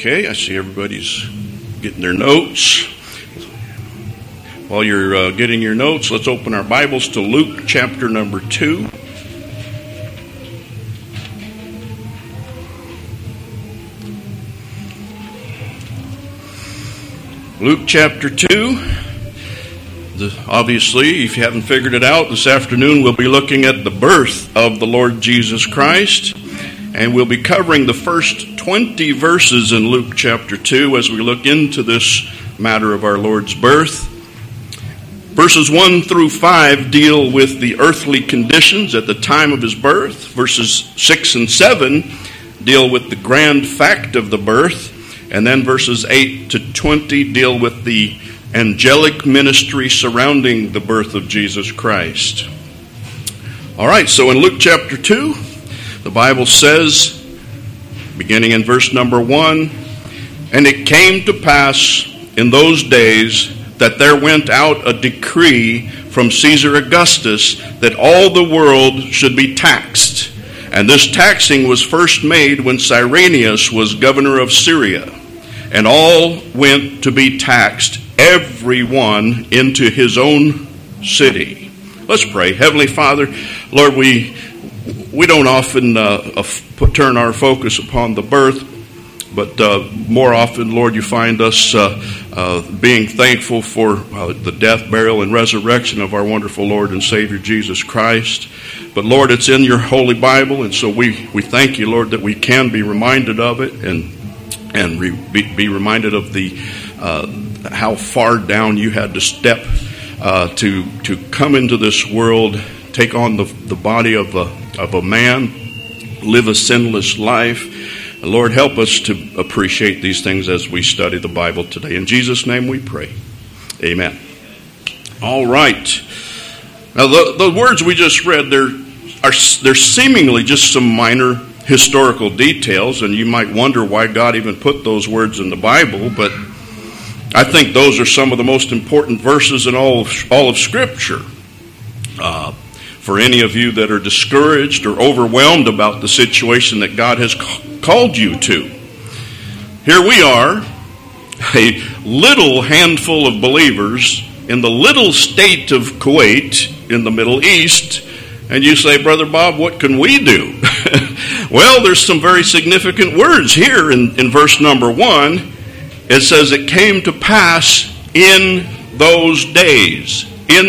Okay, I see everybody's getting their notes. While you're getting your notes, let's open our Bibles to Luke chapter number 2. Luke chapter 2. Obviously, if you haven't figured it out, this afternoon we'll be looking at the birth of the Lord Jesus Christ. And we'll be covering the first 20 verses in Luke chapter 2 as we look into this matter of our Lord's birth. Verses 1 through 5 deal with the earthly conditions at the time of his birth. Verses 6 and 7 deal with the grand fact of the birth. And then verses 8 to 20 deal with the angelic ministry surrounding the birth of Jesus Christ. All right, so in Luke chapter 2, the Bible says, beginning in verse number 1, "And it came to pass in those days that there went out a decree from Caesar Augustus that all the world should be taxed. And this taxing was first made when Cyrenius was governor of Syria. And all went to be taxed, every one into his own city." Let's pray. Heavenly Father, Lord, we don't often turn our focus upon the birth, but more often, Lord, you find us being thankful for the death, burial, and resurrection of our wonderful Lord and Savior Jesus Christ. But Lord, it's in your Holy Bible, and so we thank you, Lord, that we can be reminded of it and be reminded of the how far down you had to step to come into this world, take on the body of a man, live a sinless life. Lord, help us to appreciate these things as we study the Bible today. In Jesus' name we pray. Amen. All right. Now, the words we just read, they're seemingly just some minor historical details, and you might wonder why God even put those words in the Bible, but I think those are some of the most important verses in all of Scripture. For any of you that are discouraged or overwhelmed about the situation that God has called you to. Here we are, a little handful of believers in the little state of Kuwait in the Middle East, and you say, "Brother Bob, what can we do?" Well, there's some very significant words here in verse number 1. It says, "It came to pass in those days,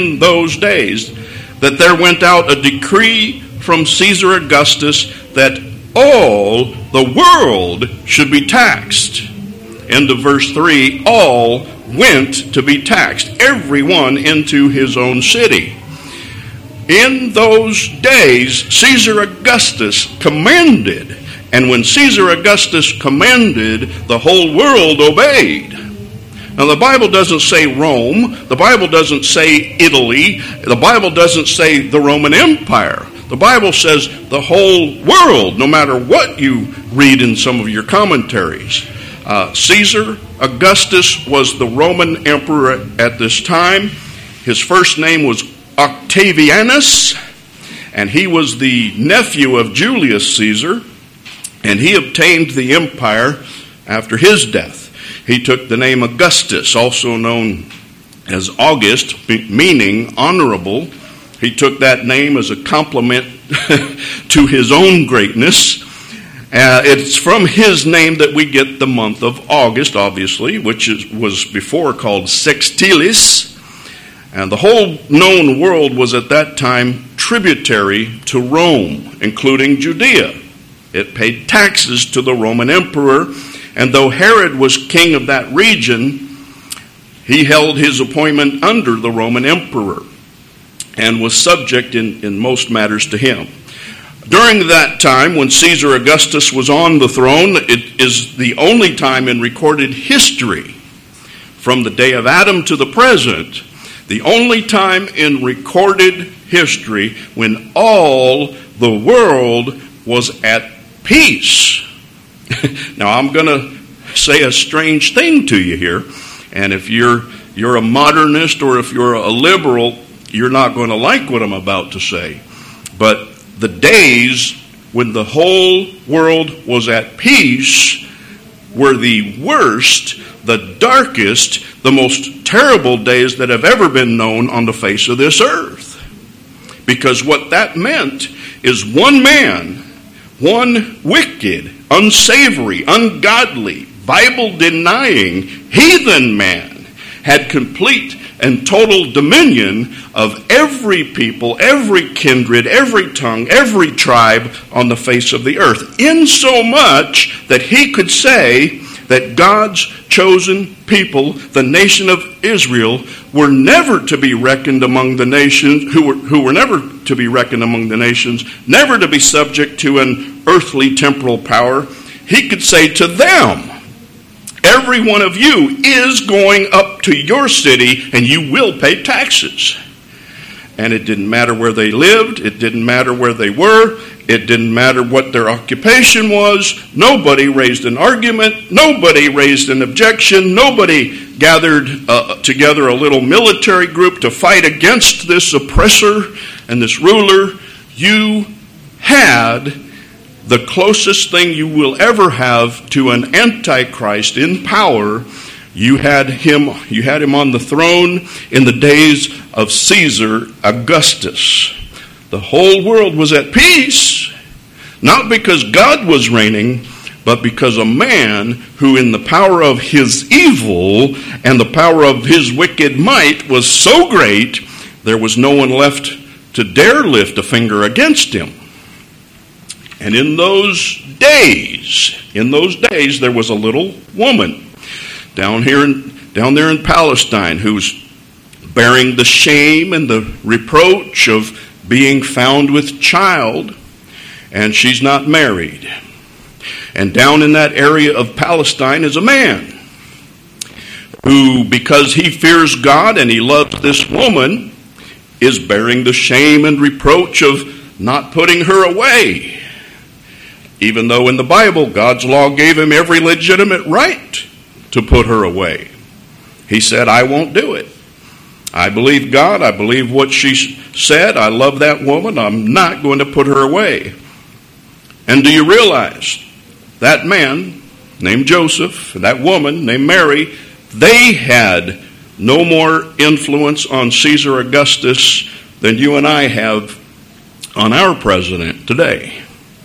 that there went out a decree from Caesar Augustus that all the world should be taxed." End of verse 3, all went to be taxed, everyone into his own city. In those days, Caesar Augustus commanded, and when Caesar Augustus commanded, the whole world obeyed. Now, the Bible doesn't say Rome. The Bible doesn't say Italy. The Bible doesn't say the Roman Empire. The Bible says the whole world, no matter what you read in some of your commentaries. Caesar Augustus was the Roman emperor at this time. His first name was Octavianus, and he was the nephew of Julius Caesar, and he obtained the empire after his death. He took the name Augustus, also known as August, meaning honorable. He took that name as a compliment to his own greatness. It's from his name that we get the month of August, obviously, which was before called Sextilis. And the whole known world was at that time tributary to Rome, including Judea. It paid taxes to the Roman emperor. And though Herod was king of that region, he held his appointment under the Roman emperor and was subject in most matters to him. During that time, when Caesar Augustus was on the throne, it is the only time in recorded history, from the day of Adam to the present, the only time in recorded history when all the world was at peace. Now, I'm going to say a strange thing to you here, and if you're a modernist or if you're a liberal, you're not going to like what I'm about to say. But the days when the whole world was at peace were the worst, the darkest, the most terrible days that have ever been known on the face of this earth. Because what that meant is one man, one wicked, unsavory, ungodly, Bible-denying, heathen man had complete and total dominion of every people, every kindred, every tongue, every tribe on the face of the earth. Insomuch that he could say that God's chosen people, the nation of Israel, were never to be reckoned among the nations, who were never to be reckoned among the nations, never to be subject to an earthly temporal power. He could say to them, every one of you is going up to your city and you will pay taxes. And it didn't matter where they lived. It didn't matter where they were. It didn't matter what their occupation was. Nobody raised an argument. Nobody raised an objection. Nobody gathered together a little military group to fight against this oppressor and this ruler. You had the closest thing you will ever have to an antichrist in power. You had him on the throne in the days of Caesar Augustus. The whole world was at peace, not because God was reigning, but because a man who in the power of his evil and the power of his wicked might was so great, there was no one left to dare lift a finger against him. And in those days, there was a little woman down there in Palestine who's bearing the shame and the reproach of being found with child, and she's not married. And down in that area of Palestine is a man who, because he fears God and he loves this woman, is bearing the shame and reproach of not putting her away. Even though in the Bible, God's law gave him every legitimate right to put her away. He said, I won't do it. I believe God. I believe what she said. I love that woman. I'm not going to put her away. And do you realize that man named Joseph and that woman named Mary, they had no more influence on Caesar Augustus than you and I have on our president today.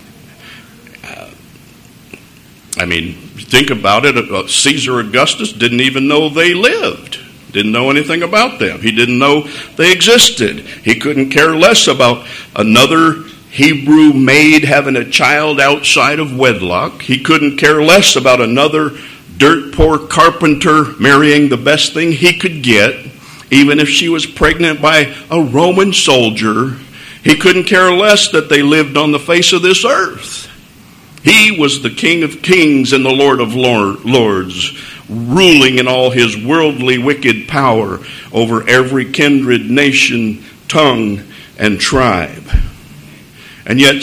Think about it. Caesar Augustus didn't even know they lived. Didn't know anything about them. He didn't know they existed. He couldn't care less about another Hebrew maid having a child outside of wedlock. He couldn't care less about another dirt poor carpenter marrying the best thing he could get, even if she was pregnant by a Roman soldier. He couldn't care less that they lived on the face of this earth. He was the King of Kings and the Lord of Lords, ruling in all his worldly wicked power over every kindred, nation, tongue, and tribe. And yet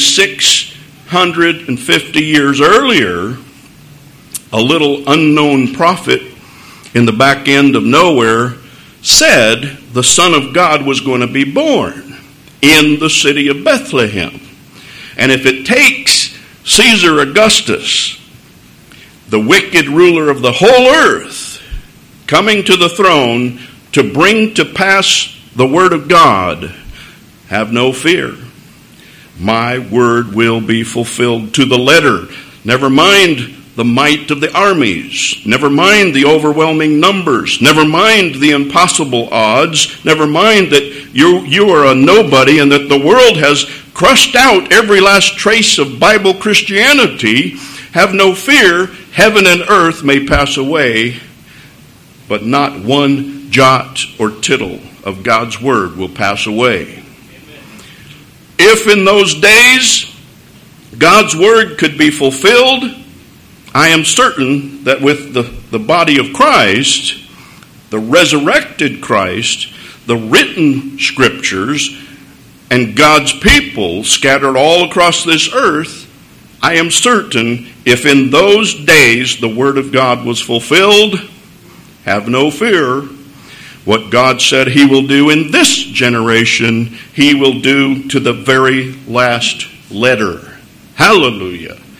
650 years earlier, a little unknown prophet in the back end of nowhere said the Son of God was going to be born in the city of Bethlehem. And if it takes Caesar Augustus, the wicked ruler of the whole earth, coming to the throne to bring to pass the word of God, have no fear. My word will be fulfilled to the letter. Never mind the might of the armies. Never mind the overwhelming numbers. Never mind the impossible odds. Never mind that you are a nobody and that the world has crushed out every last trace of Bible Christianity. Have no fear. Heaven and earth may pass away, but not one jot or tittle of God's word will pass away. If in those days God's word could be fulfilled, I am certain that with the body of Christ, the resurrected Christ, the written scriptures, and God's people scattered all across this earth, I am certain if in those days the word of God was fulfilled, have no fear. What God said he will do in this generation, he will do to the very last letter. Hallelujah.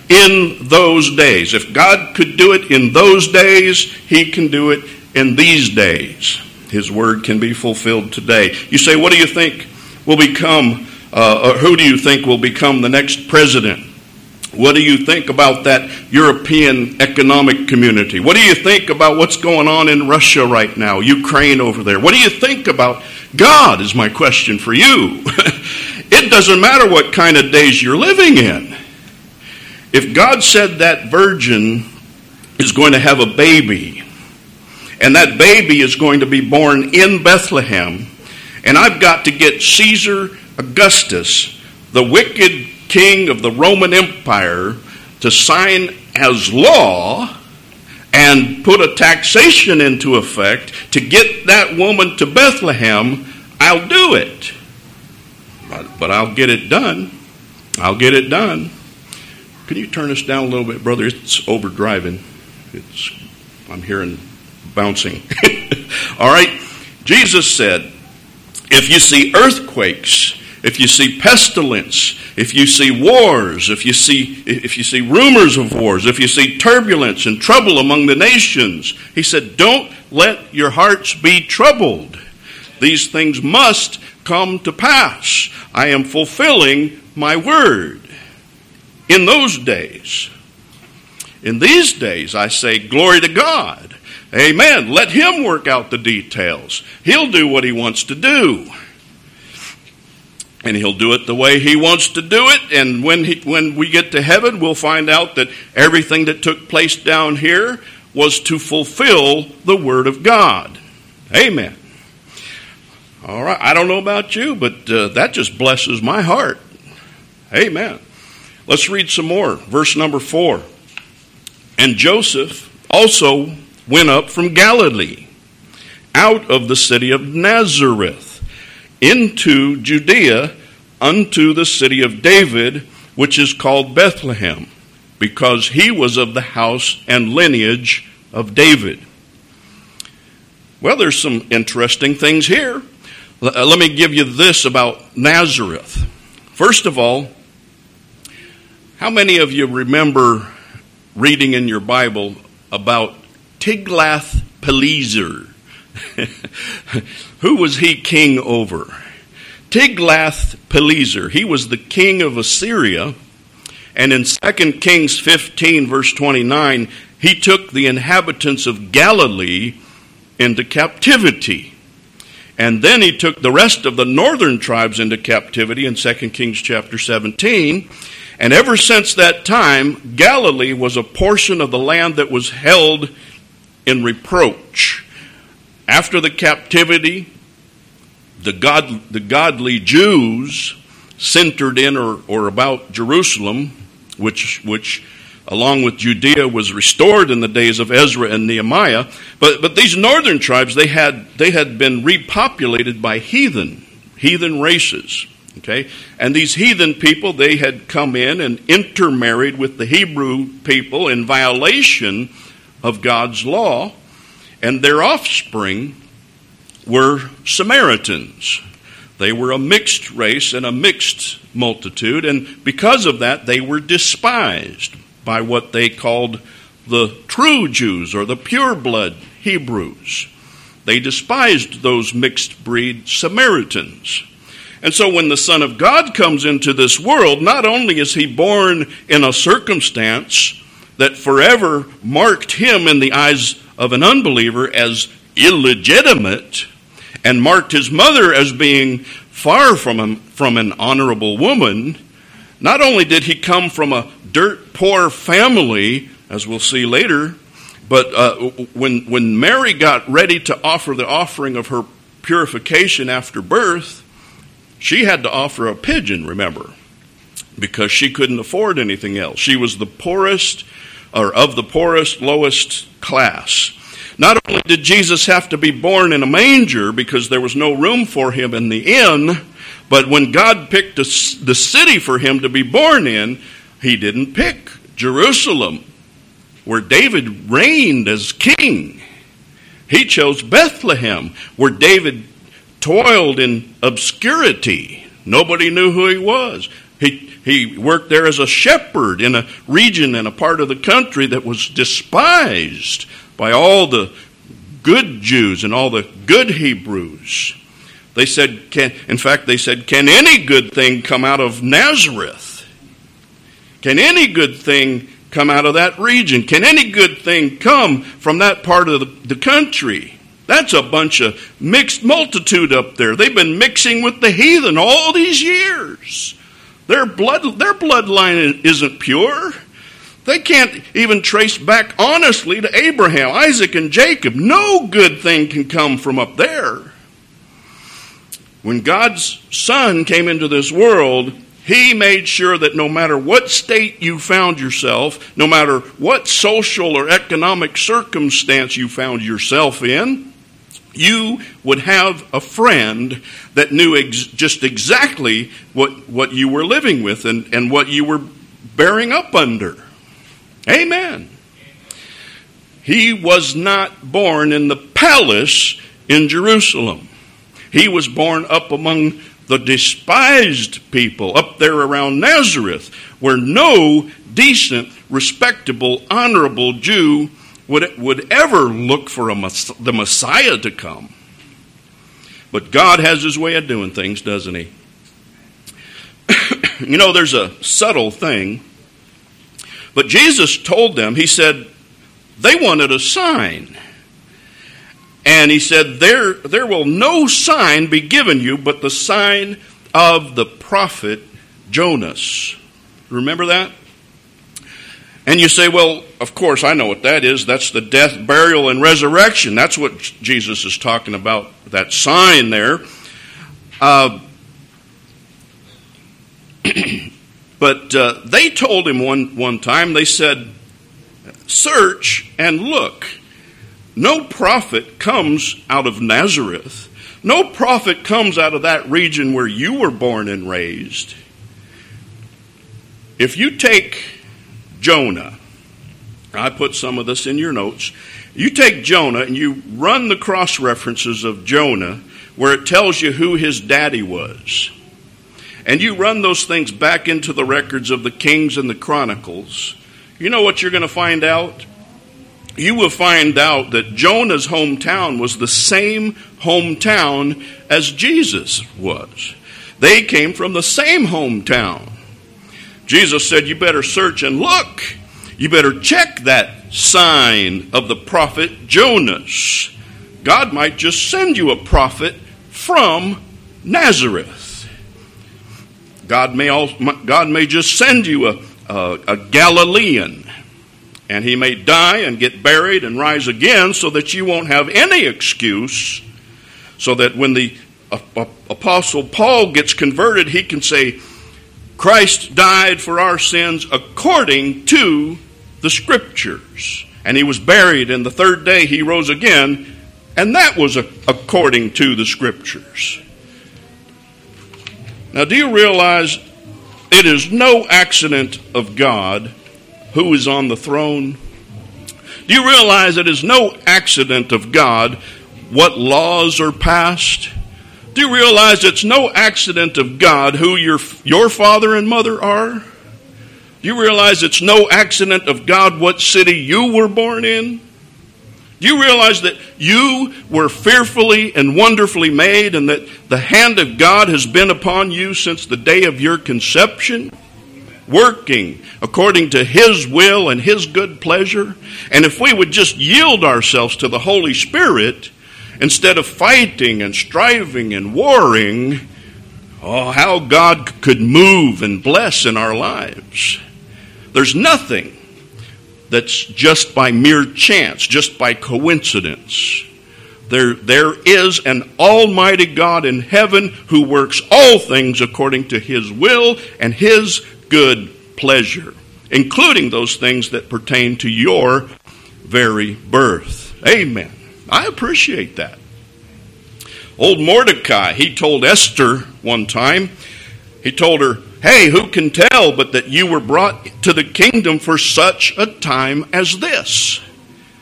in those days. If God could do it in those days, he can do it in these days. His word can be fulfilled today. You say, what do you think will become, or who do you think will become the next president? What do you think about that European economic community? What do you think about what's going on in Russia right now, Ukraine over there? What do you think about God, is my question for you. It doesn't matter what kind of days you're living in. If God said that virgin is going to have a baby, and that baby is going to be born in Bethlehem, and I've got to get Caesar Augustus, the wicked king of the Roman Empire, to sign as law and put a taxation into effect to get that woman to Bethlehem, I'll do it. But I'll get it done. I'll get it done. Can you turn us down a little bit, brother? It's overdriving. I'm hearing bouncing. All right. Jesus said, if you see earthquakes, if you see pestilence, if you see wars, if you see rumors of wars, if you see turbulence and trouble among the nations, he said, don't let your hearts be troubled. These things must come to pass. I am fulfilling my word. In those days, in these days, I say, glory to God. Amen. Let him work out the details. He'll do what he wants to do. And he'll do it the way he wants to do it. And when we get to heaven, we'll find out that everything that took place down here was to fulfill the word of God. Amen. All right. I don't know about you, but that just blesses my heart. Amen. Let's read some more. Verse number 4. And Joseph also went up from Galilee, out of the city of Nazareth, into Judea, unto the city of David, which is called Bethlehem, because he was of the house and lineage of David. Well, there's some interesting things here. Let me give you this about Nazareth. First of all, how many of you remember reading in your Bible about Tiglath-Pileser? Who was he king over? Tiglath-Pileser. He was the king of Assyria. And in 2 Kings 15, verse 29, he took the inhabitants of Galilee into captivity. And then he took the rest of the northern tribes into captivity in 2 Kings chapter 17. And ever since that time, Galilee was a portion of the land that was held in reproach. After the captivity, the godly Jews centered in or about Jerusalem, which along with Judea was restored in the days of Ezra and Nehemiah. But these northern tribes, they had been repopulated by heathen races. Okay, and these heathen people, they had come in and intermarried with the Hebrew people in violation of God's law, and their offspring were Samaritans. They were a mixed race and a mixed multitude, and because of that, they were despised by what they called the true Jews or the pure-blood Hebrews. They despised those mixed breed Samaritans. And so when the Son of God comes into this world, not only is he born in a circumstance that forever marked him in the eyes of an unbeliever as illegitimate and marked his mother as being far from an honorable woman, not only did he come from a dirt poor family, as we'll see later, but when Mary got ready to offer the offering of her purification after birth, she had to offer a pigeon, remember, because she couldn't afford anything else. She was the poorest, or of the poorest, lowest class. Not only did Jesus have to be born in a manger because there was no room for him in the inn, but when God picked the city for him to be born in, he didn't pick Jerusalem, where David reigned as king. He chose Bethlehem, where David toiled in obscurity. Nobody knew who he was. He worked there as a shepherd in a region and a part of the country that was despised by all the good Jews and all the good Hebrews. They said, can any good thing come out of Nazareth? Can any good thing come out of that region? Can any good thing come from that part of the country? That's a bunch of mixed multitude up there. They've been mixing with the heathen all these years. Their bloodline isn't pure. They can't even trace back honestly to Abraham, Isaac, and Jacob. No good thing can come from up there. When God's Son came into this world, He made sure that no matter what state you found yourself, no matter what social or economic circumstance you found yourself in, you would have a friend that knew just exactly what you were living with and what you were bearing up under. Amen. He was not born in the palace in Jerusalem. He was born up among the despised people up there around Nazareth, where no decent, respectable, honorable Jew would ever look for the Messiah to come. But God has His way of doing things, doesn't He? You know, there's a subtle thing. But Jesus told them, He said, they wanted a sign. And He said, there will no sign be given you but the sign of the prophet Jonas. Remember that? And you say, well, of course, I know what that is. That's the death, burial, and resurrection. That's what Jesus is talking about, that sign there. But they told Him one time, they said, search and look. No prophet comes out of Nazareth. No prophet comes out of that region where you were born and raised. If you take Jonah, I put some of this in your notes. You take Jonah and you run the cross references of Jonah where it tells you who his daddy was. And you run those things back into the records of the Kings and the Chronicles. You know what you're going to find out? You will find out that Jonah's hometown was the same hometown as Jesus was. They came from the same hometown. Jesus said, you better search and look. You better check that sign of the prophet Jonas. God might just send you a prophet from Nazareth. God may just send you a Galilean. And he may die and get buried and rise again so that you won't have any excuse. So that when the Apostle Paul gets converted, he can say, Christ died for our sins according to the Scriptures. And He was buried, and the third day He rose again, and that was according to the Scriptures. Now, do you realize it is no accident of God who is on the throne? Do you realize it is no accident of God what laws are passed? Do you realize it's no accident of God who your father and mother are? Do you realize it's no accident of God what city you were born in? Do you realize that you were fearfully and wonderfully made and that the hand of God has been upon you since the day of your conception? Working according to His will and His good pleasure. And if we would just yield ourselves to the Holy Spirit, instead of fighting and striving and warring, oh, how God could move and bless in our lives. There's nothing that's just by mere chance, just by coincidence. There is an almighty God in heaven who works all things according to His will and His good pleasure, including those things that pertain to your very birth. Amen. I appreciate that. Old Mordecai, he told Esther one time, he told her, hey, who can tell but that you were brought to the kingdom for such a time as this?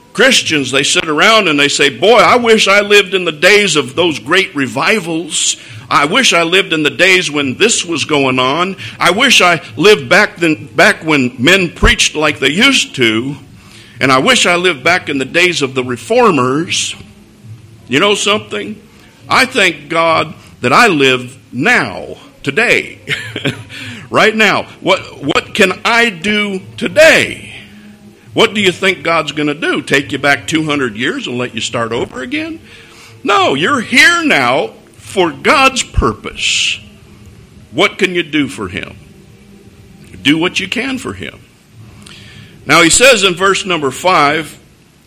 Christians, they sit around and they say, boy, I wish I lived in the days of those great revivals. I wish I lived in the days when this was going on. I wish I lived back when men preached like they used to. And I wish I lived back in the days of the reformers. You know something? I thank God that I live now, today, right now. What can I do today? What do you think God's going to do? Take you back 200 years and let you start over again? No, you're here now for God's purpose. What can you do for Him? Do what you can for Him. Now he says in verse number 5,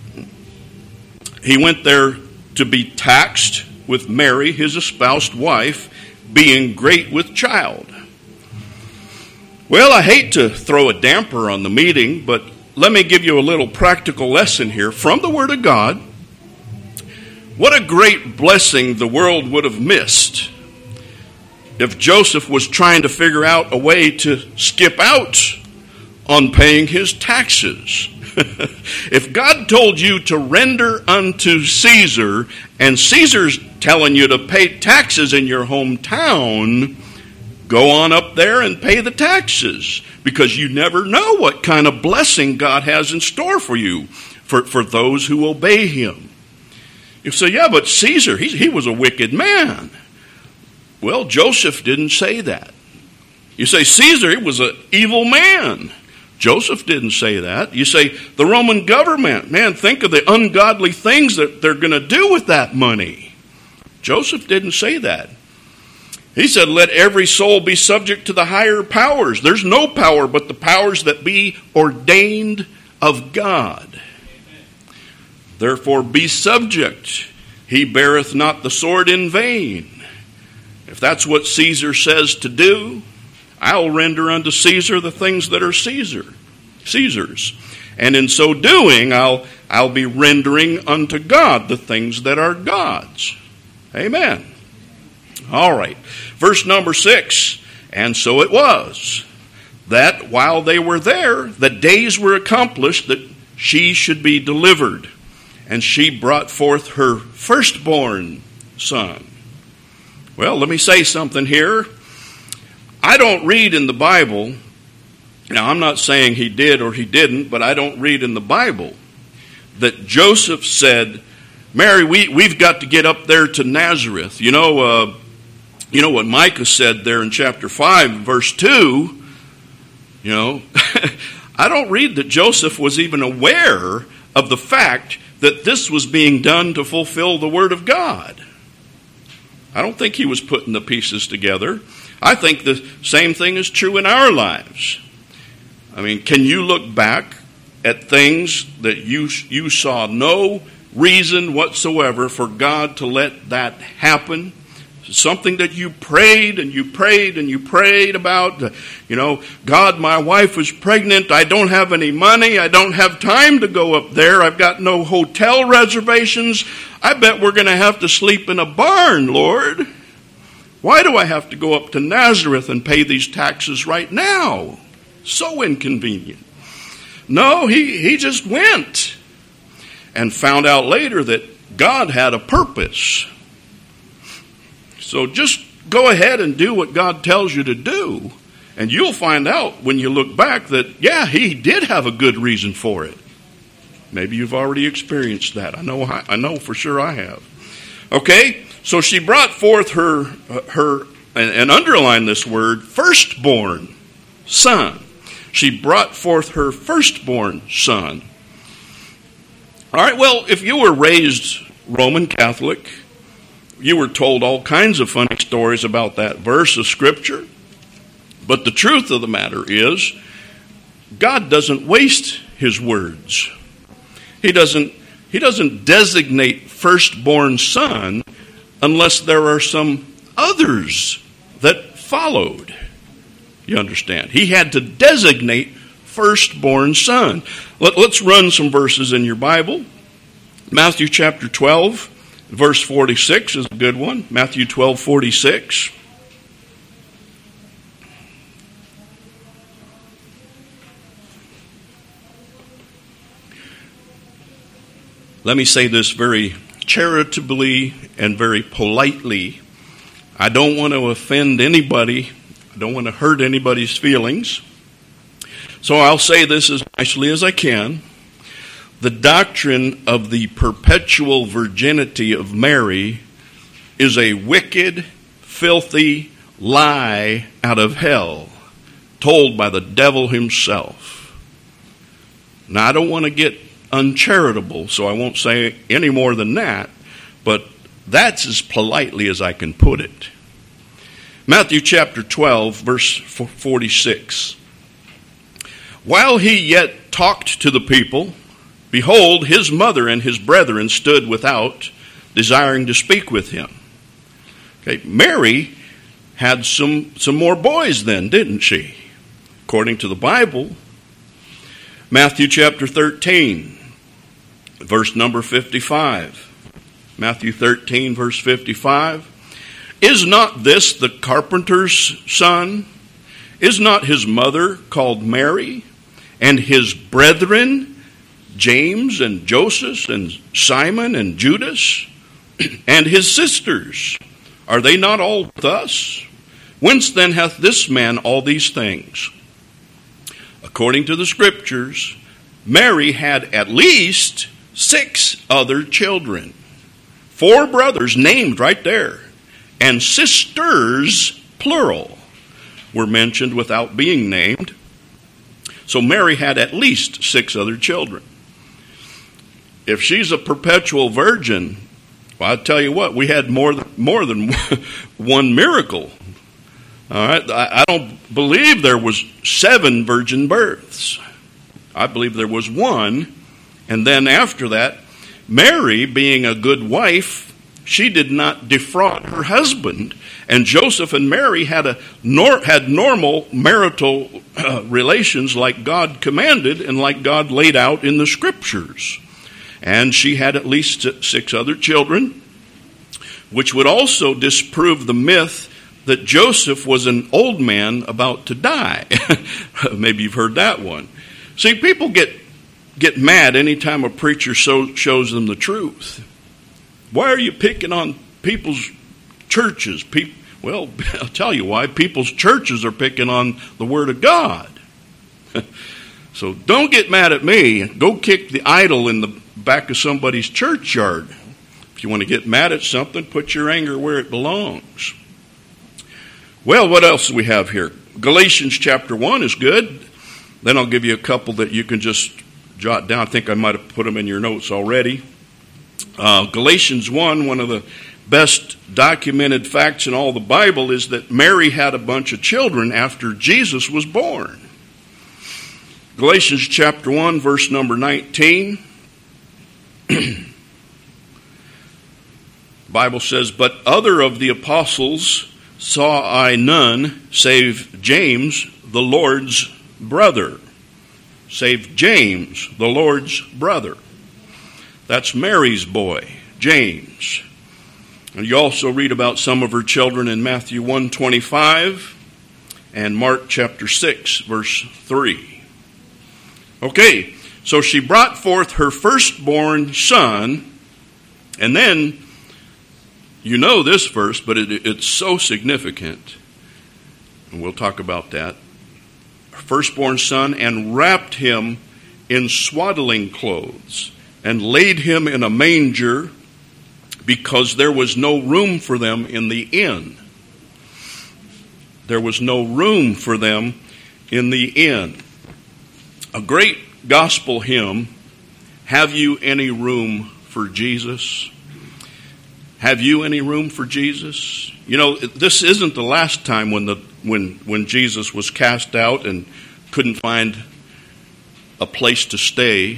he went there to be taxed with Mary, his espoused wife, being great with child. Well, I hate to throw a damper on the meeting, but let me give you a little practical lesson here from the Word of God. What a great blessing the world would have missed if Joseph was trying to figure out a way to skip out on paying his taxes. If God told you to render unto Caesar, and Caesar's telling you to pay taxes in your hometown, go on up there and pay the taxes, because you never know what kind of blessing God has in store for you, for those who obey Him. You say, yeah, but Caesar, he was a wicked man. Well, Joseph didn't say that. You say, Caesar, he was an evil man. Joseph didn't say that. You say, the Roman government, man, think of the ungodly things that they're going to do with that money. Joseph didn't say that. He said, let every soul be subject to the higher powers. There's no power but the powers that be ordained of God. Therefore be subject. He beareth not the sword in vain. If that's what Caesar says to do, I'll render unto Caesar the things that are Caesar's. And in so doing, I'll be rendering unto God the things that are God's. Amen. All right. Verse number 6. And so it was, that while they were there, the days were accomplished that she should be delivered. And she brought forth her firstborn son. Well, let me say something here. I don't read in the Bible, now I'm not saying he did or he didn't, but I don't read in the Bible that Joseph said, Mary, we've got to get up there to Nazareth. You know what Micah said there in chapter 5, verse 2, I don't read that Joseph was even aware of the fact that this was being done to fulfill the Word of God. I don't think he was putting the pieces together. I think the same thing is true in our lives. I mean, can you look back at things that you saw no reason whatsoever for God to let that happen? Something that you prayed and you prayed and you prayed about. God, my wife was pregnant. I don't have any money. I don't have time to go up there. I've got no hotel reservations. I bet we're going to have to sleep in a barn, Lord. Why do I have to go up to Nazareth and pay these taxes right now? So inconvenient. No, he just went and found out later that God had a purpose. So just go ahead and do what God tells you to do, and you'll find out when you look back that, yeah, he did have a good reason for it. Maybe you've already experienced that. I know for sure I have. Okay, so she brought forth her and underline this word, firstborn son. She brought forth her firstborn son. All right, well, if you were raised Roman Catholic, you were told all kinds of funny stories about that verse of Scripture. But the truth of the matter is, God doesn't waste His words. He doesn't designate firstborn son unless there are some others that followed. You understand? He had to designate firstborn son. Let's run some verses in your Bible. Matthew chapter 12. Verse 46 is a good one. Matthew 12:46. Let me say this very charitably and very politely. I don't want to offend anybody. I don't want to hurt anybody's feelings. So I'll say this as nicely as I can. The doctrine of the perpetual virginity of Mary is a wicked, filthy lie out of hell, told by the devil himself. Now, I don't want to get uncharitable, so I won't say any more than that, but that's as politely as I can put it. Matthew chapter 12, verse 46. While he yet talked to the people, behold, his mother and his brethren stood without, desiring to speak with him. Okay, Mary had some more boys then, didn't she? According to the Bible. Matthew chapter 13, verse number 55. Matthew 13, verse 55. Is not this the carpenter's son? Is not his mother called Mary? And his brethren, James and Joseph and Simon and Judas? And his sisters, are they not all with us? Whence then hath this man all these things? According to the Scriptures, Mary had at least 6 other children. 4 brothers named right there. And sisters, plural, were mentioned without being named. So Mary had at least 6 other children. If she's a perpetual virgin, well, I'll tell you what, we had more than one miracle. All right, I don't believe there was 7 virgin births. I believe there was 1. And then after that, Mary, being a good wife, she did not defraud her husband. And Joseph and Mary had normal marital relations like God commanded and like God laid out in the Scriptures. And she had at least 6 other children, which would also disprove the myth that Joseph was an old man about to die. Maybe you've heard that one. See, people get mad anytime a preacher shows them the truth. Why are you picking on people's churches? Well, I'll tell you why. People's churches are picking on the Word of God. So don't get mad at me. Go kick the idol in the back of somebody's churchyard. If you want to get mad at something, put your anger where it belongs. Well, what else do we have here? Galatians chapter 1 is good. Then I'll give you a couple that you can just jot down. I think I might have put them in your notes already. Galatians 1, one of the best documented facts in all the Bible is that Mary had a bunch of children after Jesus was born. Galatians chapter 1, verse number 19. Bible says, but other of the apostles saw I none, save James, the Lord's brother. Save James, the Lord's brother. That's Mary's boy, James. And you also read about some of her children in Matthew 1:25 and Mark chapter 6, verse 3. Okay, so she brought forth her firstborn son, and then, you know this verse, but it's so significant, and we'll talk about that. Her firstborn son, and wrapped him in swaddling clothes, and laid him in a manger, because there was no room for them in the inn. There was no room for them in the inn. A great gospel hymn, Have You Any Room for Jesus? Have you any room for Jesus? You know, this isn't the last time when Jesus was cast out and couldn't find a place to stay.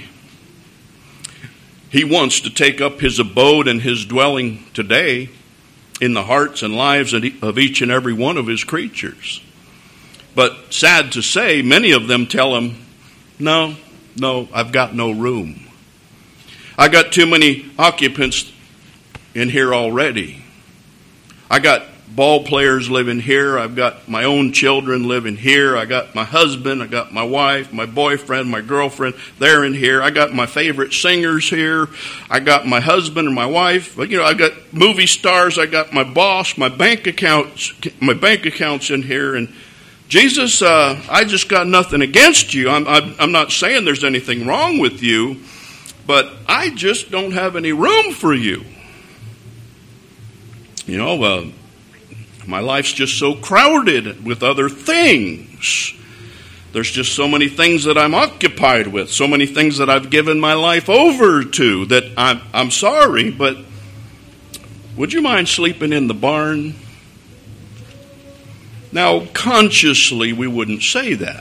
He wants to take up his abode and his dwelling today in the hearts and lives of each and every one of his creatures. But sad to say, many of them tell him, no, I've got no room. I got too many occupants in here already. I got ball players living here. I've got my own children living here. I got my husband. I got my wife, my boyfriend, my girlfriend. They're in here. I got my favorite singers here. I got my husband and my wife. You know, I got movie stars. I got my boss, my bank accounts in here. And Jesus, I just got nothing against you. I'm not saying there's anything wrong with you, but I just don't have any room for you. You know, my life's just so crowded with other things. There's just so many things that I'm occupied with, so many things that I've given my life over to that I'm sorry, but would you mind sleeping in the barn? Now, consciously, we wouldn't say that.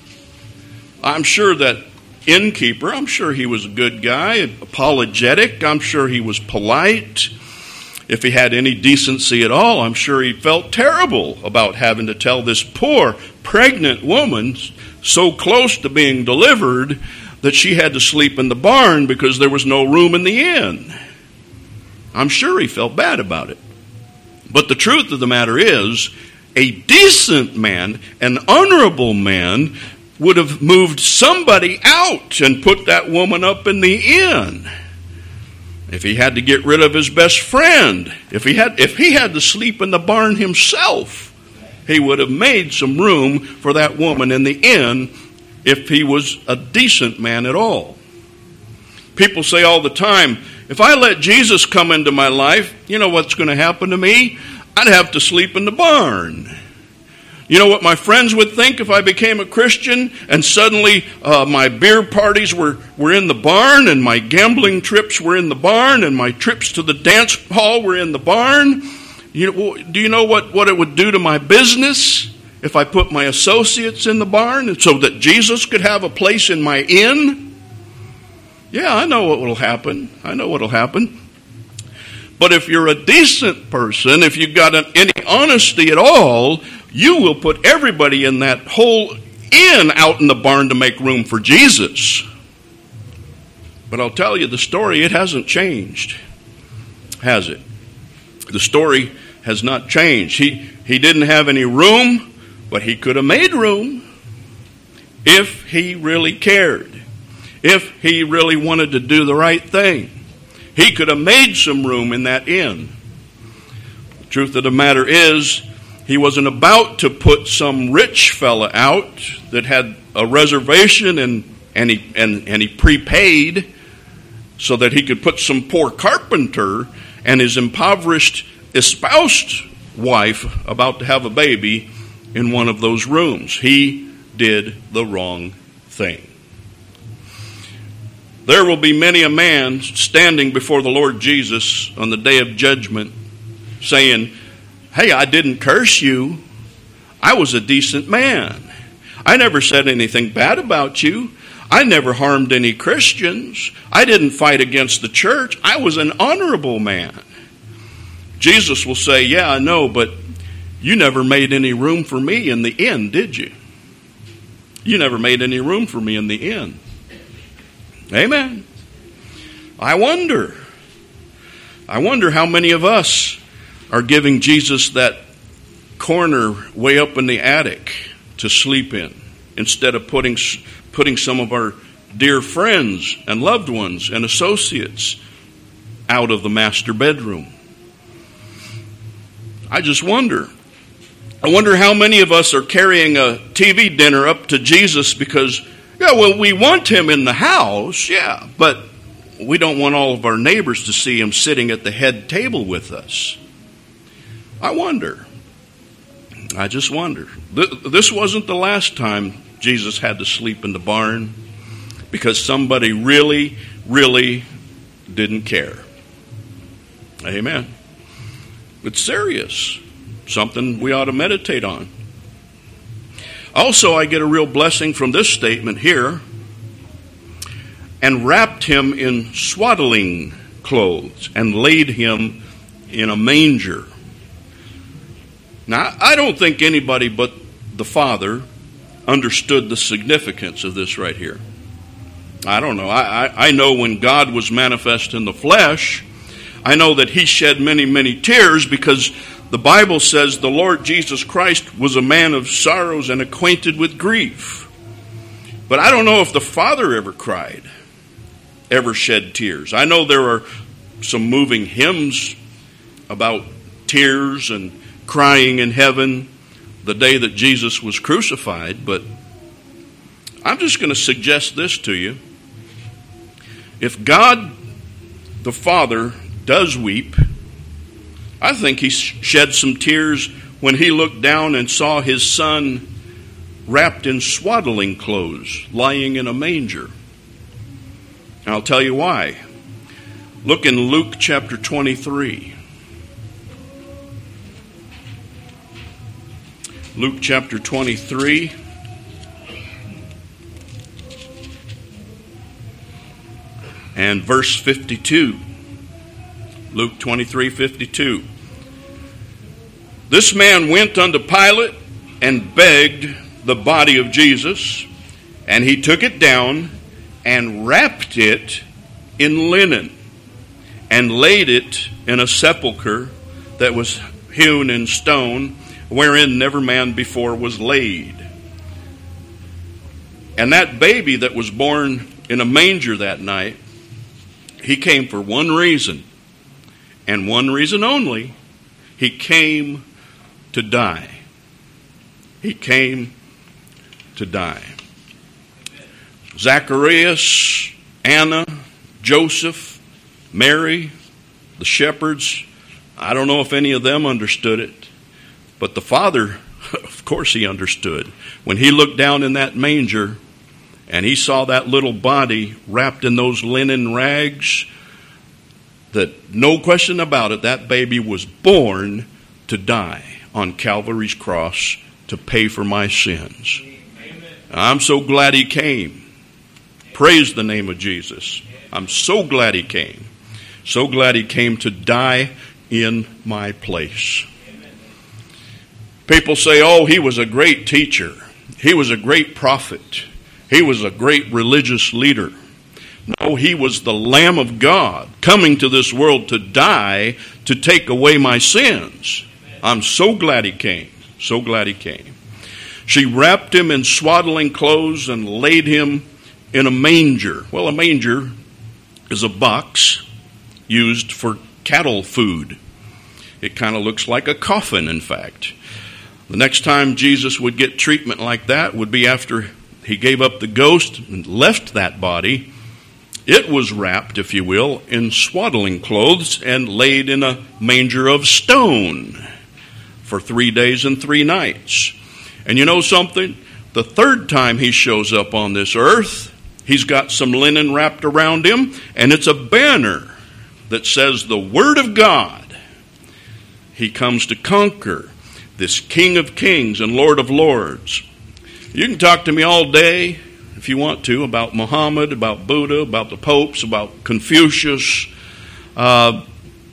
I'm sure that innkeeper, I'm sure he was a good guy, apologetic. I'm sure he was polite. If he had any decency at all, I'm sure he felt terrible about having to tell this poor, pregnant woman so close to being delivered that she had to sleep in the barn because there was no room in the inn. I'm sure he felt bad about it. But the truth of the matter is, a decent man, an honorable man, would have moved somebody out and put that woman up in the inn. If he had to get rid of his best friend, if he had to sleep in the barn himself, he would have made some room for that woman in the inn if he was a decent man at all. People say all the time, if I let Jesus come into my life, you know what's going to happen to me? I'd have to sleep in the barn. You know what my friends would think if I became a Christian and suddenly my beer parties were in the barn and my gambling trips were in the barn and my trips to the dance hall were in the barn? Do you know what it would do to my business if I put my associates in the barn so that Jesus could have a place in my inn? Yeah, I know what will happen. I know what will happen. But if you're a decent person, if you've got any honesty at all, you will put everybody in that whole inn out in the barn to make room for Jesus. But I'll tell you the story, it hasn't changed, has it? The story has not changed. He didn't have any room, but he could have made room if he really cared, if he really wanted to do the right thing. He could have made some room in that inn. The truth of the matter is, he wasn't about to put some rich fella out that had a reservation and he prepaid so that he could put some poor carpenter and his impoverished espoused wife about to have a baby in one of those rooms. He did the wrong thing. There will be many a man standing before the Lord Jesus on the day of judgment saying, hey, I didn't curse you. I was a decent man. I never said anything bad about you. I never harmed any Christians. I didn't fight against the church. I was an honorable man. Jesus will say, yeah, I know, but you never made any room for me in the inn, did you? You never made any room for me in the inn. Amen. I wonder how many of us are giving Jesus that corner way up in the attic to sleep in instead of putting some of our dear friends and loved ones and associates out of the master bedroom. I just wonder. I wonder how many of us are carrying a TV dinner up to Jesus because, yeah, well, we want him in the house, yeah, but we don't want all of our neighbors to see him sitting at the head table with us. I wonder. I just wonder. This wasn't the last time Jesus had to sleep in the barn because somebody really, really didn't care. Amen. It's serious. Something we ought to meditate on. Also, I get a real blessing from this statement here. And wrapped him in swaddling clothes and laid him in a manger. Now, I don't think anybody but the Father understood the significance of this right here. I don't know. I know when God was manifest in the flesh, I know that he shed many, many tears because The Bible says the Lord Jesus Christ was a man of sorrows and acquainted with grief. But I don't know if the Father ever cried, ever shed tears. I know there are some moving hymns about tears and crying in heaven the day that Jesus was crucified, but I'm just going to suggest this to you. If God the Father does weep, I think he shed some tears when he looked down and saw his son wrapped in swaddling clothes, lying in a manger. And I'll tell you why. Look in Luke chapter 23. Luke chapter 23. And verse 52. Luke 23:52. This man went unto Pilate and begged the body of Jesus, and he took it down and wrapped it in linen and laid it in a sepulchre that was hewn in stone, wherein never man before was laid. And that baby that was born in a manger that night, he came for one reason, and one reason only. He came to die. He came to die. Zacharias, Anna, Joseph, Mary, the shepherds, I don't know if any of them understood it, but the Father, of course he understood. When he looked down in that manger and he saw that little body wrapped in those linen rags, that no question about it, that baby was born to die on Calvary's cross to pay for my sins. Amen. I'm so glad he came. Praise the name of Jesus. I'm so glad he came. So glad he came to die in my place. People say, oh, he was a great teacher. He was a great prophet. He was a great religious leader. No, he was the Lamb of God coming to this world to die to take away my sins. I'm so glad he came. So glad he came. She wrapped him in swaddling clothes and laid him in a manger. Well, a manger is a box used for cattle food. It kind of looks like a coffin, in fact. The next time Jesus would get treatment like that would be after he gave up the ghost and left that body. It was wrapped, if you will, in swaddling clothes and laid in a manger of stone for 3 days and 3 nights. And you know something? The third time he shows up on this earth, he's got some linen wrapped around him, and it's a banner that says the Word of God. He comes to conquer, this King of Kings and Lord of Lords. You can talk to me all day, if you want to, about Muhammad, about Buddha, about the popes, about Confucius. Talk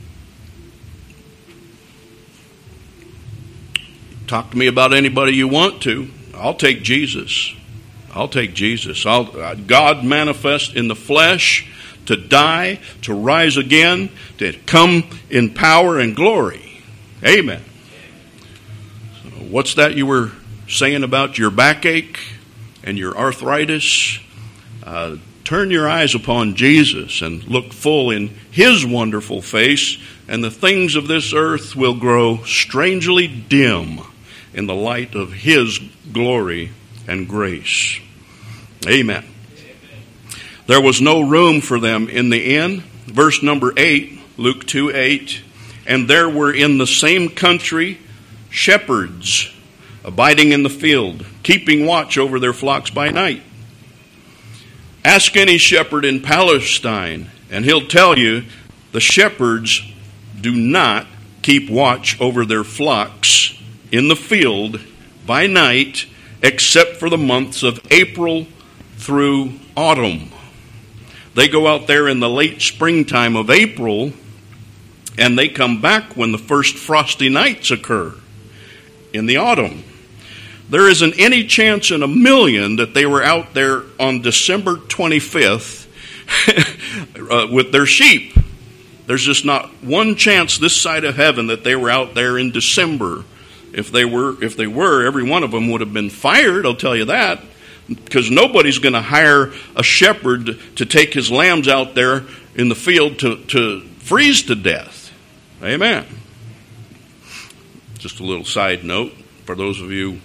to me about anybody you want to. I'll take Jesus. I'll take Jesus. God manifest in the flesh to die, to rise again, to come in power and glory. Amen. So what's that you were saying about your backache and your arthritis? Turn your eyes upon Jesus and look full in his wonderful face, and the things of this earth will grow strangely dim in the light of his glory and grace. Amen. There was no room for them in the inn. Verse number 8, Luke 2:8, and there were in the same country shepherds abiding in the field, keeping watch over their flocks by night. Ask any shepherd in Palestine, and he'll tell you the shepherds do not keep watch over their flocks in the field by night, except for the months of April through autumn. They go out there in the late springtime of April, and they come back when the first frosty nights occur in the autumn. There isn't any chance in a million that they were out there on December 25th with their sheep. There's just not one chance this side of heaven that they were out there in December. If they were, every one of them would have been fired, I'll tell you that. Because nobody's going to hire a shepherd to take his lambs out there in the field to freeze to death. Amen. Just a little side note for those of you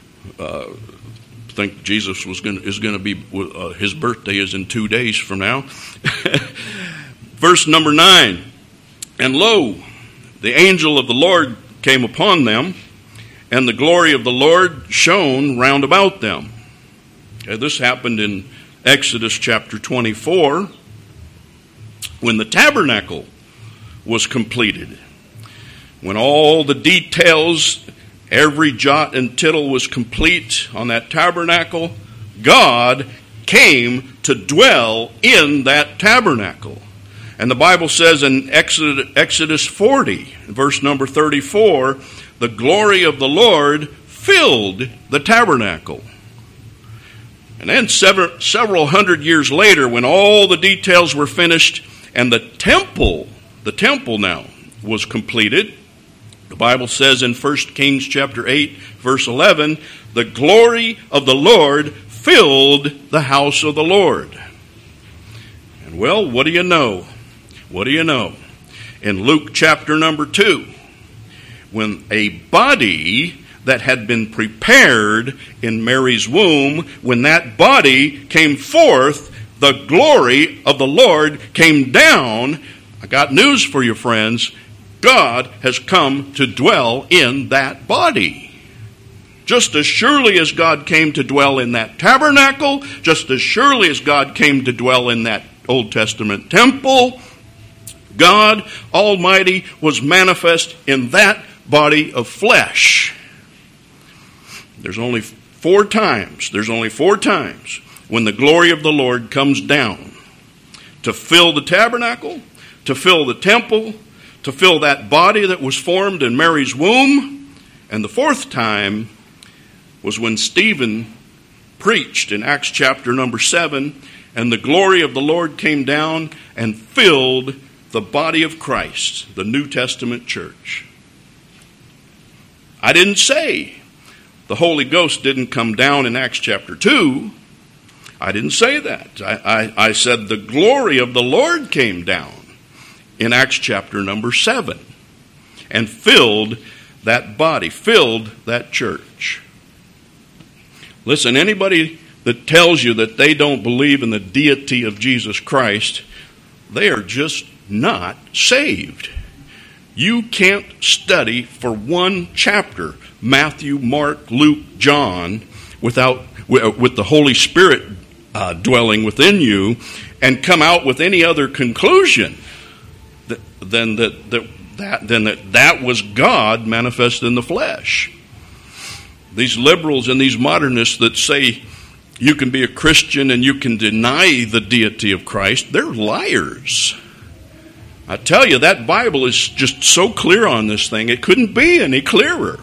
think Jesus is going to be his birthday is in 2 days from now. Verse number 9. And lo, the angel of the Lord came upon them, and the glory of the Lord shone round about them. Okay, this happened in Exodus chapter 24, when the tabernacle was completed. When all the details, every jot and tittle was complete on that tabernacle, God came to dwell in that tabernacle. And the Bible says in Exodus 40, verse number 34, the glory of the Lord filled the tabernacle. And then several hundred years later, when all the details were finished and the temple now was completed, the Bible says in 1 Kings chapter 8, verse 11, the glory of the Lord filled the house of the Lord. And well, what do you know? What do you know? In Luke chapter number 2, when a body that had been prepared in Mary's womb, when that body came forth, the glory of the Lord came down. I got news for you, friends. God has come to dwell in that body. Just as surely as God came to dwell in that tabernacle, just as surely as God came to dwell in that Old Testament temple, God Almighty was manifest in that body of flesh. There's only four times when the glory of the Lord comes down to fill the tabernacle, to fill the temple, to fill that body that was formed in Mary's womb. And the fourth time was when Stephen preached in Acts chapter number 7, and the glory of the Lord came down and filled the body of Christ, the New Testament church. I didn't say the Holy Ghost didn't come down in Acts chapter 2. I didn't say that. I said the glory of the Lord came down in Acts chapter number 7 and filled that body, filled that church. Listen, anybody that tells you that they don't believe in the deity of Jesus Christ, they are just not saved. You can't study for one chapter, Matthew, Mark, Luke, John, with the Holy Spirit dwelling within you, and come out with any other conclusion than that was God manifest in the flesh. These liberals and these modernists that say you can be a Christian and you can deny the deity of Christ, they're liars. I tell you, that Bible is just so clear on this thing, it couldn't be any clearer.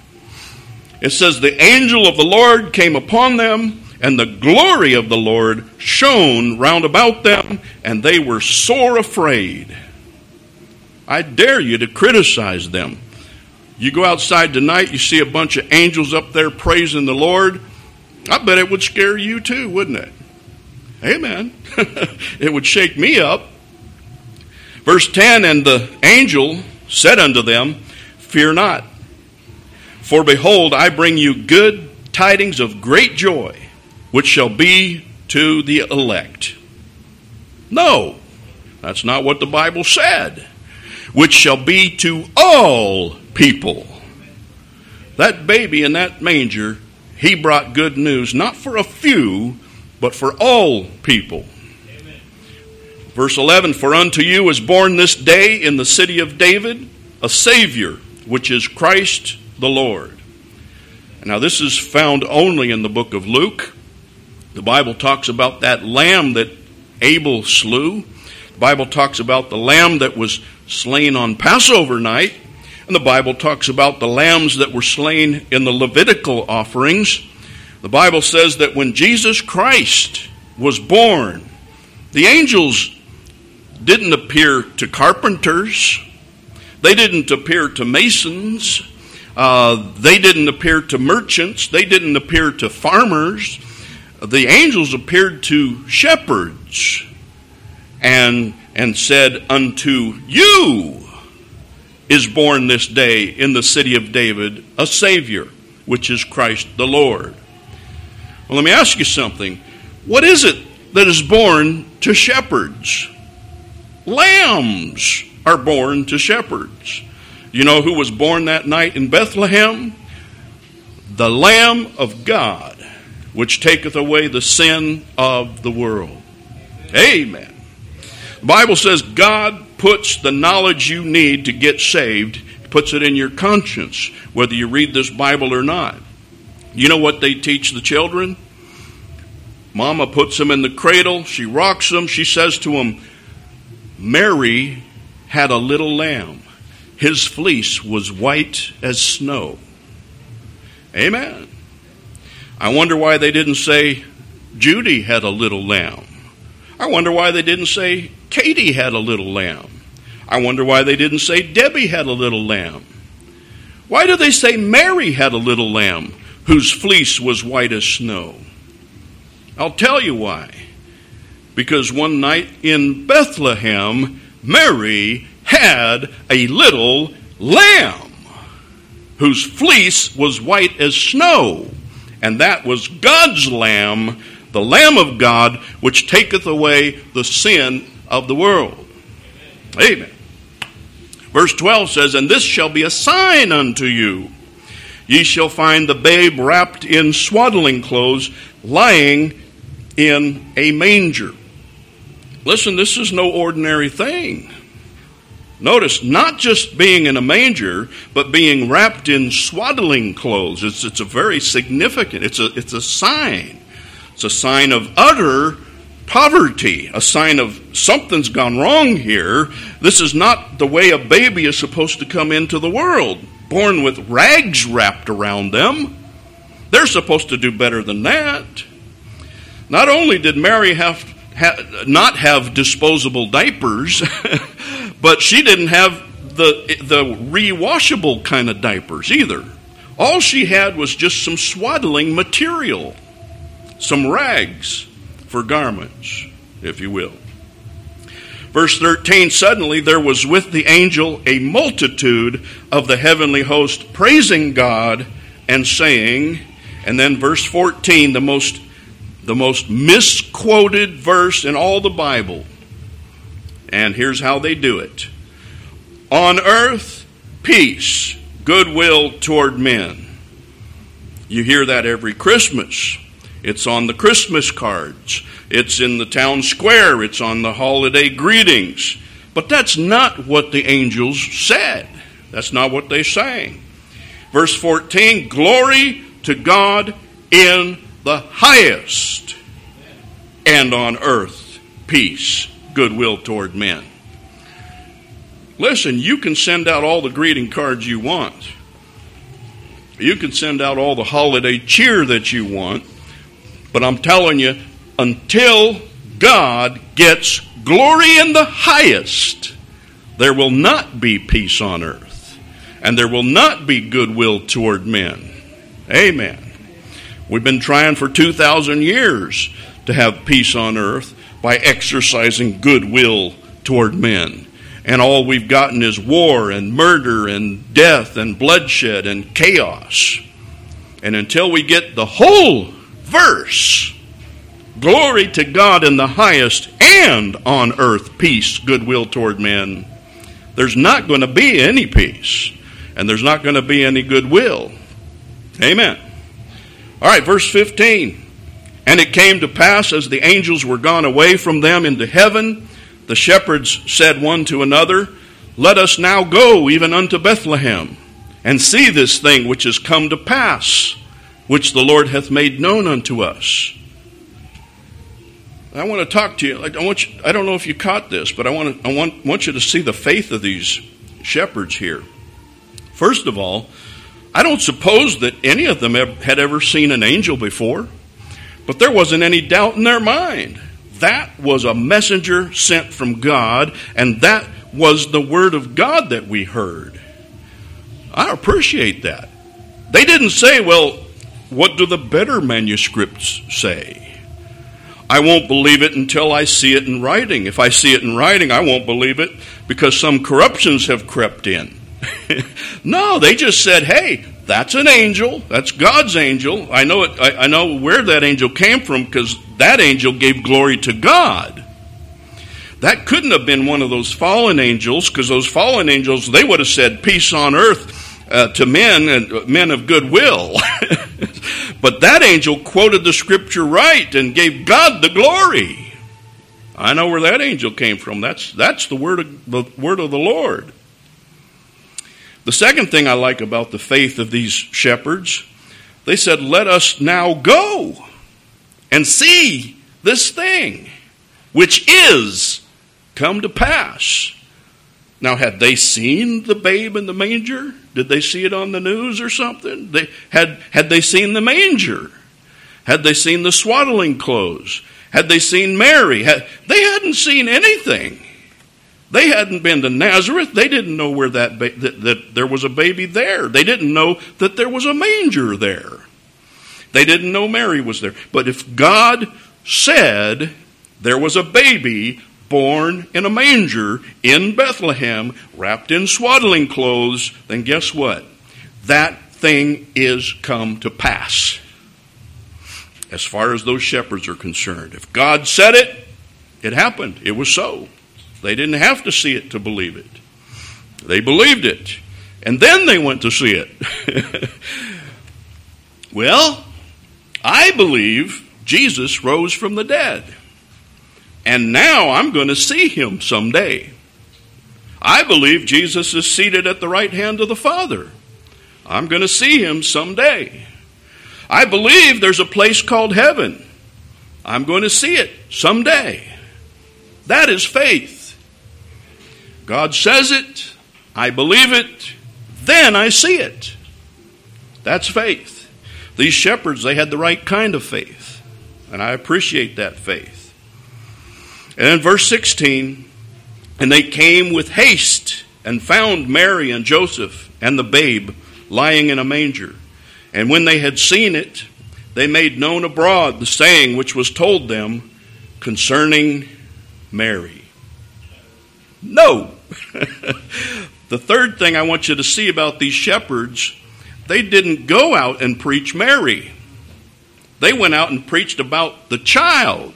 It says, the angel of the Lord came upon them, and the glory of the Lord shone round about them, and they were sore afraid. I dare you to criticize them. You go outside tonight, you see a bunch of angels up there praising the Lord. I bet it would scare you too, wouldn't it? Amen. It would shake me up. Verse 10, and the angel said unto them, fear not, for behold, I bring you good tidings of great joy, which shall be to the elect. No, that's not what the Bible said. Which shall be to all people. That baby in that manger, he brought good news, not for a few, but for all people. Amen. Verse 11, for unto you is born this day in the city of David a Savior, which is Christ the Lord. Now this is found only in the book of Luke. The Bible talks about that lamb that Abel slew. The Bible talks about the lamb that was slain on Passover night. And the Bible talks about the lambs that were slain in the Levitical offerings. The Bible says that when Jesus Christ was born, the angels didn't appear to carpenters. They didn't appear to masons. They didn't appear to merchants. They didn't appear to farmers. The angels appeared to shepherds and said, unto you is born this day in the city of David a Savior, which is Christ the Lord. Well, let me ask you something. What is it that is born to shepherds? Lambs are born to shepherds. You know who was born that night in Bethlehem? The Lamb of God, which taketh away the sin of the world. Amen. The Bible says God puts the knowledge you need to get saved, puts it in your conscience, whether you read this Bible or not. You know what they teach the children? Mama puts them in the cradle, she rocks them, she says to them, Mary had a little lamb. His fleece was white as snow. Amen. I wonder why they didn't say Judy had a little lamb. I wonder why they didn't say Katie had a little lamb. I wonder why they didn't say Debbie had a little lamb. Why do they say Mary had a little lamb whose fleece was white as snow? I'll tell you why. Because one night in Bethlehem, Mary had a little lamb whose fleece was white as snow. And that was God's lamb, the Lamb of God, which taketh away the sin of the world. Amen. Verse 12 says, and this shall be a sign unto you. Ye shall find the babe wrapped in swaddling clothes, lying in a manger. Listen, this is no ordinary thing. Notice, not just being in a manger, but being wrapped in swaddling clothes. It's a very significant, it's a sign. It's a sign of utter poverty, a sign of something's gone wrong here. This is not the way a baby is supposed to come into the world, born with rags wrapped around them. They're supposed to do better than that. Not only did Mary not have disposable diapers, but she didn't have the rewashable kind of diapers either. All she had was just some swaddling material, some rags for garments, if you will. Verse 13, suddenly there was with the angel a multitude of the heavenly host praising God and saying, and then verse 14, the most misquoted verse in all the Bible. And here's how they do it. On earth, peace, goodwill toward men. You hear that every Christmas. It's on the Christmas cards. It's in the town square. It's on the holiday greetings. But that's not what the angels said. That's not what they sang. Verse 14, glory to God in the highest, and on earth, peace, goodwill toward men. Listen, you can send out all the greeting cards you want. You can send out all the holiday cheer that you want. But I'm telling you, until God gets glory in the highest, there will not be peace on earth. And there will not be goodwill toward men. Amen. We've been trying for 2,000 years to have peace on earth by exercising goodwill toward men. And all we've gotten is war and murder and death and bloodshed and chaos. And until we get the whole verse, glory to God in the highest, and on earth peace, goodwill toward men, there's not going to be any peace. And there's not going to be any goodwill. Amen. All right, verse 15. And it came to pass, as the angels were gone away from them into heaven, the shepherds said one to another, let us now go even unto Bethlehem, and see this thing which is come to pass, which the Lord hath made known unto us. I want to talk to you. I don't know if you caught this, but I want you to see the faith of these shepherds here. First of all, I don't suppose that any of them had ever seen an angel before, but there wasn't any doubt in their mind. That was a messenger sent from God, and that was the word of God that we heard. I appreciate that. They didn't say, well, what do the better manuscripts say? I won't believe it until I see it in writing. If I see it in writing, I won't believe it because some corruptions have crept in. No, they just said, hey, that's an angel. That's God's angel. I know it. I know where that angel came from because that angel gave glory to God. That couldn't have been one of those fallen angels, because those fallen angels, they would have said peace on earth to men and men of goodwill. But that angel quoted the scripture right and gave God the glory. I know where that angel came from. That's the word of the Lord. The second thing I like about the faith of these shepherds, they said, let us now go and see this thing, which is come to pass. Now, had they seen the babe in the manger? Did they see it on the news or something? Had they seen the manger? Had they seen the swaddling clothes? Had they seen Mary? They hadn't seen anything. They hadn't been to Nazareth. They didn't know where that there was a baby there. They didn't know that there was a manger there. They didn't know Mary was there. But if God said there was a baby born in a manger in Bethlehem, wrapped in swaddling clothes, then guess what? That thing is come to pass. As far as those shepherds are concerned. If God said it, it happened. It was so. They didn't have to see it to believe it. They believed it. And then they went to see it. Well, I believe Jesus rose from the dead. And now I'm going to see him someday. I believe Jesus is seated at the right hand of the Father. I'm going to see him someday. I believe there's a place called heaven. I'm going to see it someday. That is faith. God says it, I believe it, then I see it. That's faith. These shepherds, they had the right kind of faith, and I appreciate that faith. And in verse 16, and they came with haste and found Mary and Joseph and the babe lying in a manger. And when they had seen it, they made known abroad the saying which was told them concerning Mary. No. The third thing I want you to see about these shepherds, they didn't go out and preach Mary. They went out and preached about the child.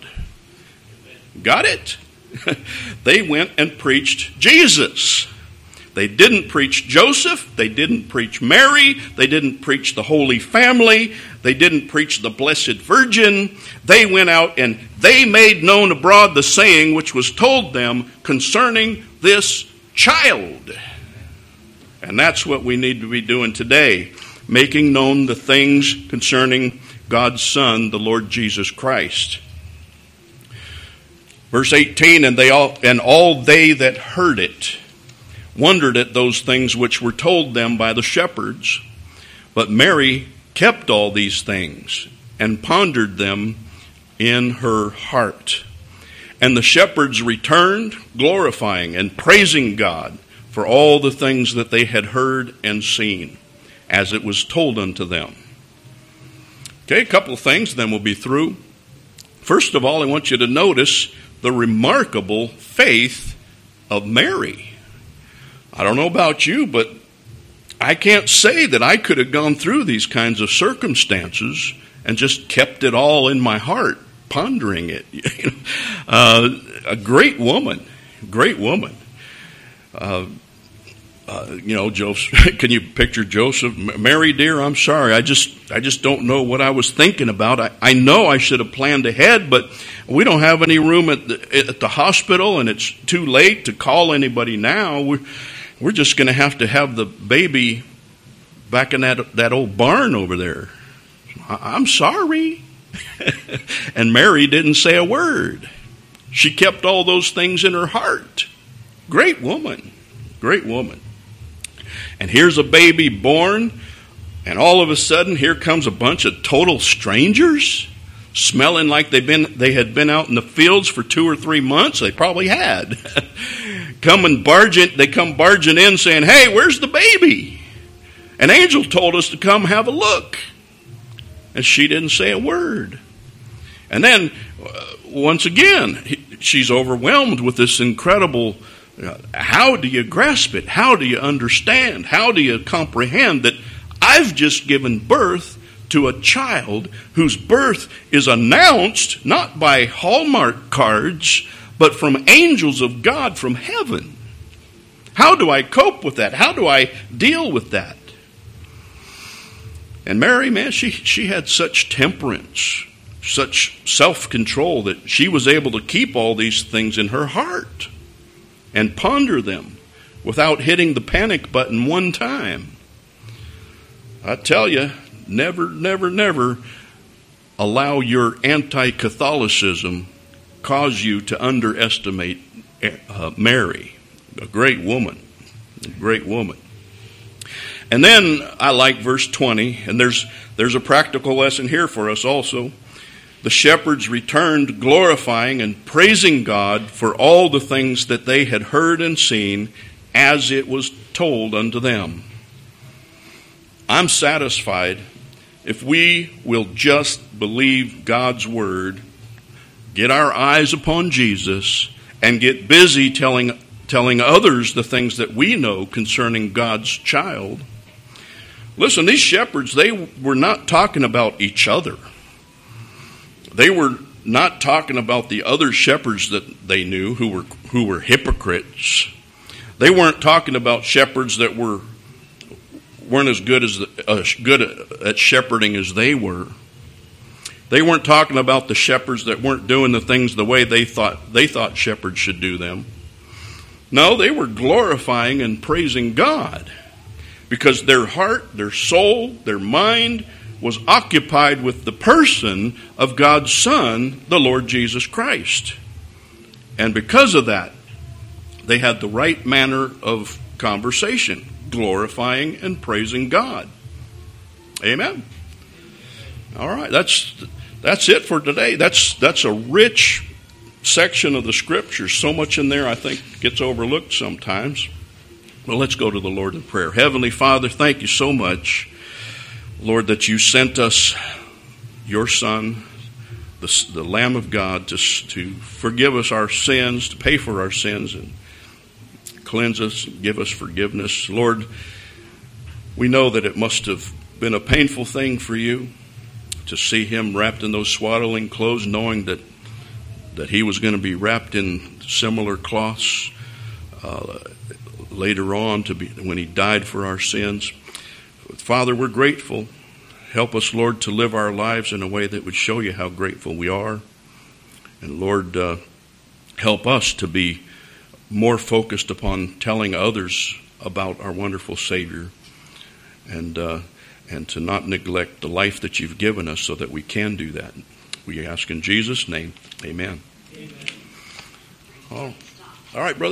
Got it? They went and preached Jesus. They didn't preach Joseph. They didn't preach Mary. They didn't preach the Holy Family. They didn't preach the Blessed Virgin. They went out and they made known abroad the saying which was told them concerning this child. And that's what we need to be doing today, making known the things concerning God's Son, the Lord Jesus Christ. Verse 18, and all they that heard it wondered at those things which were told them by the shepherds. But Mary kept all these things and pondered them in her heart. And the shepherds returned, glorifying and praising God for all the things that they had heard and seen, as it was told unto them. Okay, a couple of things, then we'll be through. First of all, I want you to notice the remarkable faith of Mary. I don't know about you, but I can't say that I could have gone through these kinds of circumstances and just kept it all in my heart, pondering it. A great woman. Joseph, can you picture Joseph? Mary, dear, I'm sorry. I just don't know what I was thinking about. I know I should have planned ahead, but we don't have any room at the hospital, and it's too late to call anybody now. We're just going to have the baby back in that old barn over there. I'm sorry. And Mary didn't say a word. She kept all those things in her heart. Great woman. And here's a baby born, and all of a sudden here comes a bunch of total strangers Smelling like they had been out in the fields for 2 or 3 months. They probably had. They come barging in saying, "Hey, where's the baby?" An angel told us to come have a look. And she didn't say a word. And then, once again, she's overwhelmed with this incredible, how do you grasp it? How do you understand? How do you comprehend that I've just given birth to a child whose birth is announced not by Hallmark cards, but from angels of God from heaven? How do I cope with that? How do I deal with that? And Mary, man, she had such temperance, such self-control that she was able to keep all these things in her heart and ponder them without hitting the panic button one time. I tell you, never, never, never allow your anti-Catholicism cause you to underestimate Mary, a great woman, And then I like verse 20, and there's a practical lesson here for us also. The shepherds returned glorifying and praising God for all the things that they had heard and seen as it was told unto them. I'm satisfied if we will just believe God's word, get our eyes upon Jesus, and get busy telling others the things that we know concerning God's child. Listen, these shepherds, they were not talking about each other. They were not talking about the other shepherds that they knew who were hypocrites. They weren't talking about shepherds that weren't as good at shepherding as they were. They weren't talking about the shepherds that weren't doing the things the way they thought shepherds should do them. No, they were glorifying and praising God, because their heart, their soul, their mind was occupied with the person of God's Son, the Lord Jesus Christ. And because of that, they had the right manner of conversation, glorifying and praising God. Amen. All right, that's it for today. That's a rich section of the Scriptures. So much in there I think gets overlooked sometimes. Well, let's go to the Lord in prayer. Heavenly Father, thank you so much, Lord, that you sent us your Son, the Lamb of God, to forgive us our sins, to pay for our sins, and cleanse us, give us forgiveness. Lord, we know that it must have been a painful thing for you to see him wrapped in those swaddling clothes, knowing that he was going to be wrapped in similar cloths later on when he died for our sins. Father, we're grateful. Help us, Lord, to live our lives in a way that would show you how grateful we are. And Lord, help us to be more focused upon telling others about our wonderful Savior, and to not neglect the life that you've given us so that we can do that. We ask in Jesus' name, amen. All right, brother.